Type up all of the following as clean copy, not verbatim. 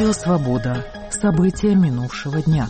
Радио «Свобода». События минувшего дня.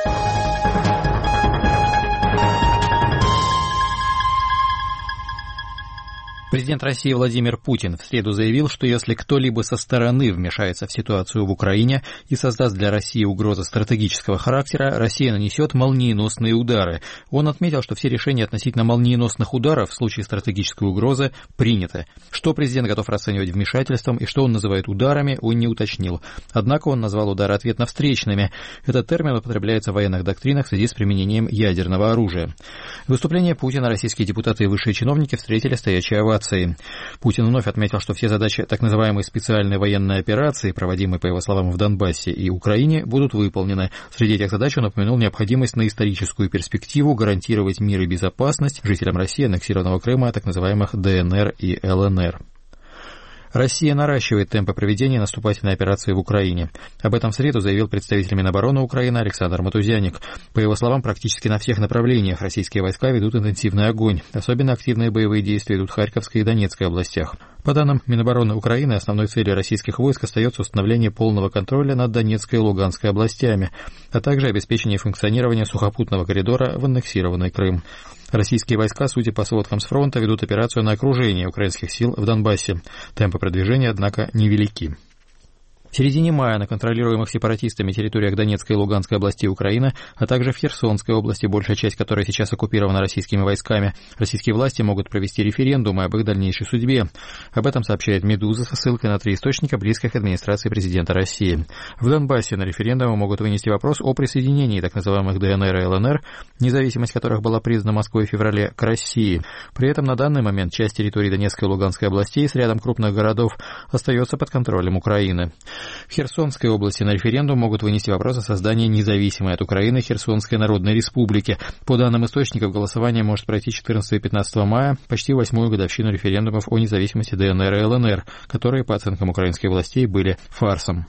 Президент России Владимир Путин в среду заявил, что если кто-либо со стороны вмешается в ситуацию в Украине и создаст для России угрозы стратегического характера, Россия нанесет молниеносные удары. Он отметил, что все решения относительно молниеносных ударов в случае стратегической угрозы приняты. Что президент готов расценивать вмешательством и что он называет ударами, он не уточнил. Однако он назвал удары ответно-встречными. Этот термин употребляется в военных доктринах в связи с применением ядерного оружия. Выступление Путина российские депутаты и высшие чиновники встретили стоячей овацией. Путин вновь отметил, что все задачи так называемой специальной военной операции, проводимой, по его словам, в Донбассе и Украине, будут выполнены. Среди этих задач он упомянул необходимость на историческую перспективу гарантировать мир и безопасность жителям России, аннексированного Крыма, так называемых ДНР и ЛНР. Россия наращивает темпы проведения наступательной операции в Украине. Об этом в среду заявил представитель Минобороны Украины Александр Матузяник. По его словам, практически на всех направлениях российские войска ведут интенсивный огонь. Особенно активные боевые действия идут в Харьковской и Донецкой областях. По данным Минобороны Украины, основной целью российских войск остается установление полного контроля над Донецкой и Луганской областями, а также обеспечение функционирования сухопутного коридора в аннексированный Крым. Российские войска, судя по сводкам с фронта, ведут операцию на окружение украинских сил в Донбассе. Темпы продвижения, однако, невелики. В середине мая на контролируемых сепаратистами территориях Донецкой и Луганской областей Украины, а также в Херсонской области, большая часть которой сейчас оккупирована российскими войсками, российские власти могут провести референдумы об их дальнейшей судьбе. Об этом сообщает «Медуза» со ссылкой на 3 источника, близких к администрации президента России. В Донбассе на референдумы могут вынести вопрос о присоединении так называемых ДНР и ЛНР, независимость которых была признана Москвой в феврале, к России. При этом на данный момент часть территории Донецкой и Луганской областей с рядом крупных городов остается под контролем Украины. В Херсонской области на референдум могут вынести вопрос о создании независимой от Украины Херсонской Народной Республики. По данным источников, голосование может пройти 14 и 15 мая, почти 8-ю годовщину референдумов о независимости ДНР и ЛНР, которые, по оценкам украинских властей, были фарсом.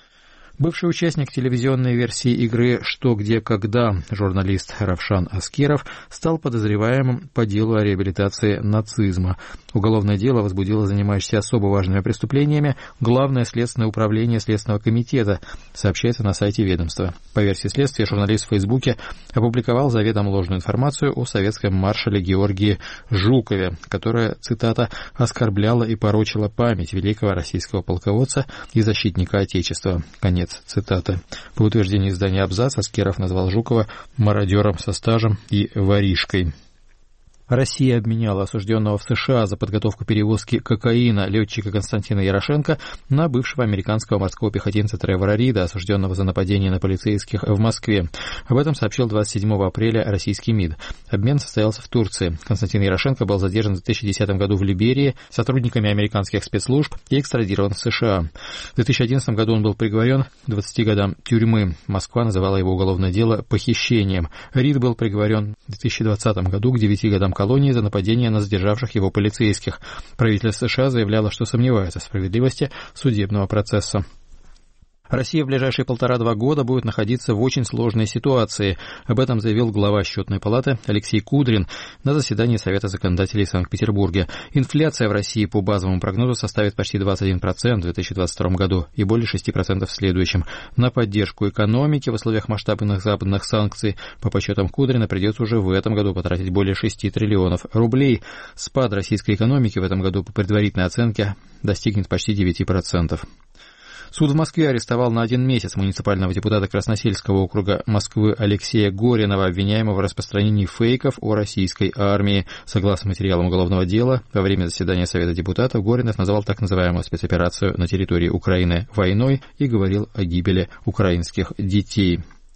Бывший участник телевизионной версии игры «Что, где, когда» журналист Равшан Аскеров стал подозреваемым по делу о реабилитации нацизма. Уголовное дело возбудило занимающееся особо важными преступлениями Главное следственное управление Следственного комитета, сообщается на сайте ведомства. По версии следствия, журналист в Фейсбуке опубликовал заведомо ложную информацию о советском маршале Георгии Жукове, которая, цитата, «оскорбляла и порочила память великого российского полководца и защитника Отечества». Конец цитаты. По утверждению издания «Абзац», Аскеров назвал Жукова мародером со стажем и воришкой. Россия обменяла осужденного в США за подготовку перевозки кокаина летчика Константина Ярошенко на бывшего американского морского пехотинца Тревора Рида, осужденного за нападение на полицейских в Москве. Об этом сообщил 27 апреля российский МИД. Обмен состоялся в Турции. Константин Ярошенко был задержан в 2010 году в Либерии сотрудниками американских спецслужб и экстрадирован в США. В 2011 году он был приговорен к 20 годам тюрьмы. Москва называла его уголовное дело похищением. Рид был приговорен в 2020 году к 9 годам колонии за нападение на задержавших его полицейских. Правительство США заявляло, что сомневается в справедливости судебного процесса. Россия в ближайшие 1,5-2 года будет находиться в очень сложной ситуации. Об этом заявил глава Счетной палаты Алексей Кудрин на заседании Совета законодателей в Санкт-Петербурге. Инфляция в России по базовому прогнозу составит почти 21% в 2022 году и более 6% в следующем. На поддержку экономики в условиях масштабных западных санкций, по подсчетам Кудрина, придется уже в этом году потратить более 6 триллионов рублей. Спад российской экономики в этом году по предварительной оценке достигнет почти 9%. Суд в Москве арестовал на 1 месяц муниципального депутата Красносельского округа Москвы Алексея Горинова, обвиняемого в распространении фейков о российской армии. Согласно материалам уголовного дела, во время заседания Совета депутатов Горинов назвал так называемую спецоперацию на территории Украины войной и говорил о гибели украинских детей.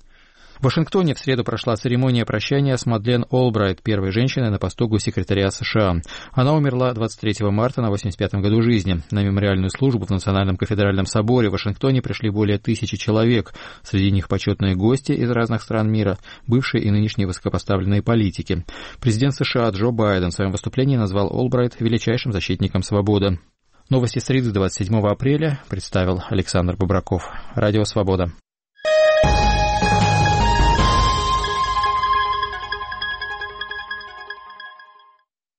В Вашингтоне в среду прошла церемония прощания с Мадлен Олбрайт, первой женщиной на посту госсекретаря США. Она умерла 23 марта на 85-м году жизни. На мемориальную службу в Национальном кафедральном соборе в Вашингтоне пришли более 1000 человек. Среди них почетные гости из разных стран мира, бывшие и нынешние высокопоставленные политики. Президент США Джо Байден в своем выступлении назвал Олбрайт величайшим защитником свободы. Новости среды 27 апреля представил Александр Бобраков. Радио «Свобода».